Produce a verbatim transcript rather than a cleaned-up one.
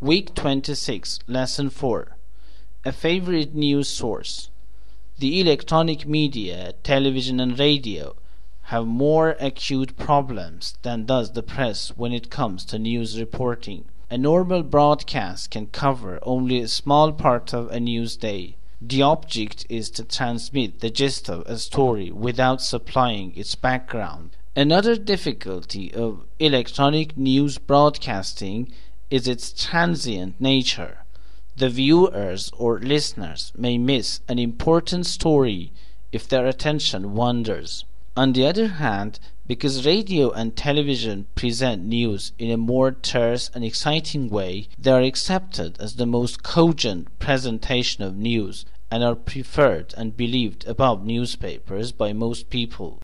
Week twenty-six, Lesson four. A favorite news source. The electronic media, television and radio, have more acute problems than does the press when it comes to news reporting. A normal broadcast can cover only a small part of a news day. The object is to transmit the gist of a story without supplying its background. Another difficulty of electronic news broadcasting is its transient nature. The viewers or listeners may miss an important story if their attention wanders. On the other hand, because radio and television present news in a more terse and exciting way, they are accepted as the most cogent presentation of news and are preferred and believed above newspapers by most people.